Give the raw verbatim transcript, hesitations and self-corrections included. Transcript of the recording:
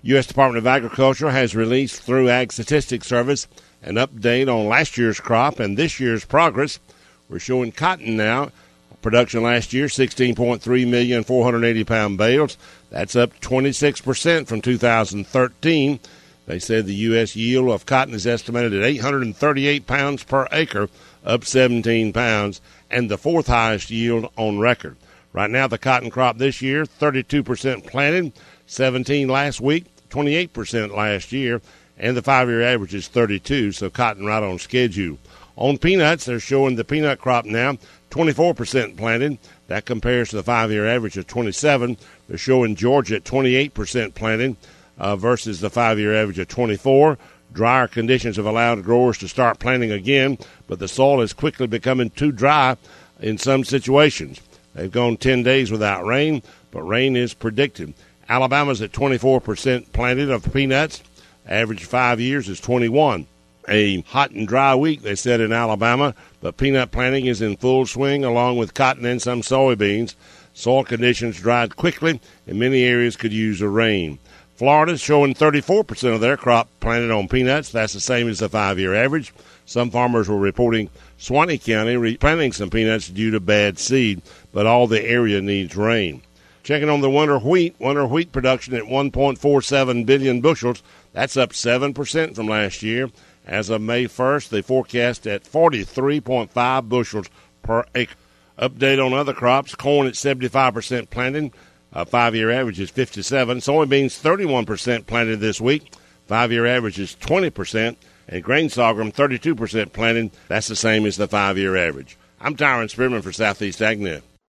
U S Department of Agriculture has released through Ag Statistics Service an update on last year's crop and this year's progress. We're showing cotton now. Production last year, sixteen point three million four hundred eighty pound bales. That's up twenty-six percent from two thousand thirteen. They said the U S yield of cotton is estimated at eight hundred thirty-eight pounds per acre, up seventeen pounds, and the fourth highest yield on record. Right now, the cotton crop this year, thirty-two percent planted, seventeen last week, twenty-eight percent last year, and the five-year average is thirty-two, so cotton right on schedule. On peanuts, they're showing the peanut crop now, twenty-four percent planted. That compares to the five-year average of twenty-seven. They're showing Georgia at twenty-eight percent planted uh, versus the five-year average of twenty-four. Drier conditions have allowed growers to start planting again, but the soil is quickly becoming too dry in some situations. They've gone ten days without rain, but rain is predicted. Alabama's at twenty-four percent planted of peanuts. Average five years is twenty-one. A hot and dry week, they said, in Alabama, but peanut planting is in full swing along with cotton and some soybeans. Soil conditions dried quickly, and many areas could use a rain. Florida's showing thirty-four percent of their crop planted on peanuts. That's the same as the five-year average. Some farmers were reporting Suwannee County replanting some peanuts due to bad seed, but all the area needs rain. Checking on the winter wheat, winter wheat production at one point four seven billion bushels. That's up seven percent from last year. As of May first, they forecast at forty-three point five bushels per acre. Update on other crops, corn at seventy-five percent planted. Uh, five-year average is fifty-seven. Soybeans, thirty-one percent planted this week. Five-year average is twenty percent. And grain sorghum, thirty-two percent planted. That's the same as the five-year average. I'm Tyron Spearman for Southeast AgNet.